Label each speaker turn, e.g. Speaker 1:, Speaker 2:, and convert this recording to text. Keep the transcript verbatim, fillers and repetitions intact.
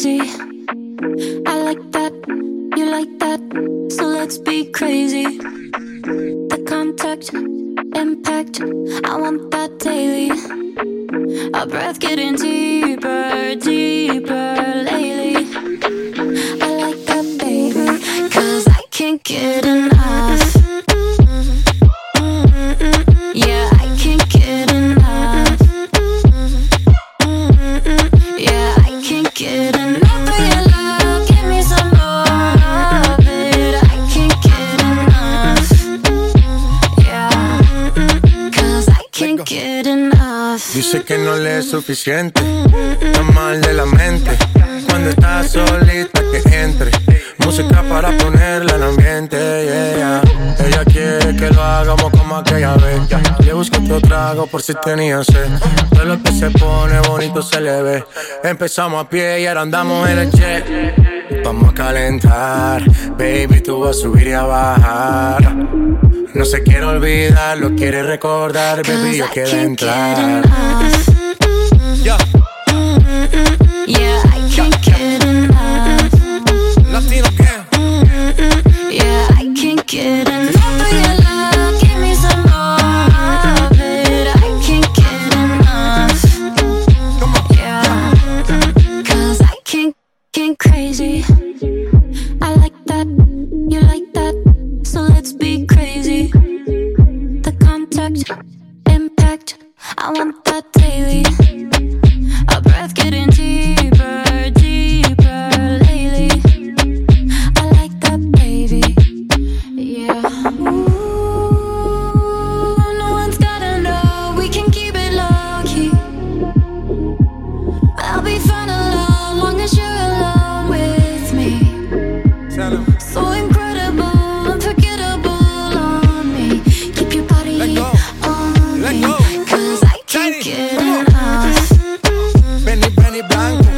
Speaker 1: crazy. I like that, you like that, so let's be crazy. The contact, impact, I want that daily. Our breath getting deeper, deeper lately. I like that, baby, 'cause I can't get enough. Yeah, I can't get enough. Yeah, I can't get enough of your love. Give me some more of it. I can't get enough. Yeah, 'cause I can't get enough.
Speaker 2: Dice que no le es suficiente, está mal de la mente. Cuando está solita que entre, música para ponerla en ambiente, yeah, yeah. Ella quiere que lo hagamos como aquella vez, yeah. Le busco otro trago por si tenía sed. Todo lo que se pone bonito se le ve. Empezamos a pie y ahora andamos en el jet. Vamos a calentar, baby, tú vas a subir y a bajar. No se quiere olvidar, lo quiere recordar, baby, yo quiero entrar. Yeah.
Speaker 1: Yeah, I can't get enough.
Speaker 2: Latino again.
Speaker 1: Yeah, I can't get enough of your love. Give me some more of it. I can't get enough. Yeah, 'cause I can't get crazy. I like that, you like that, so let's be crazy. The contact, impact, I want that daily. Our breath getting deeper, deeper lately. I like that, baby. Yeah. Ooh, no one's gotta know. We can keep it low key. I'll be fine alone, long as you're alone with me. So incredible, unforgettable on me. Keep your body on me, 'cause I can't get enough.
Speaker 2: Benny, Benny Blanco.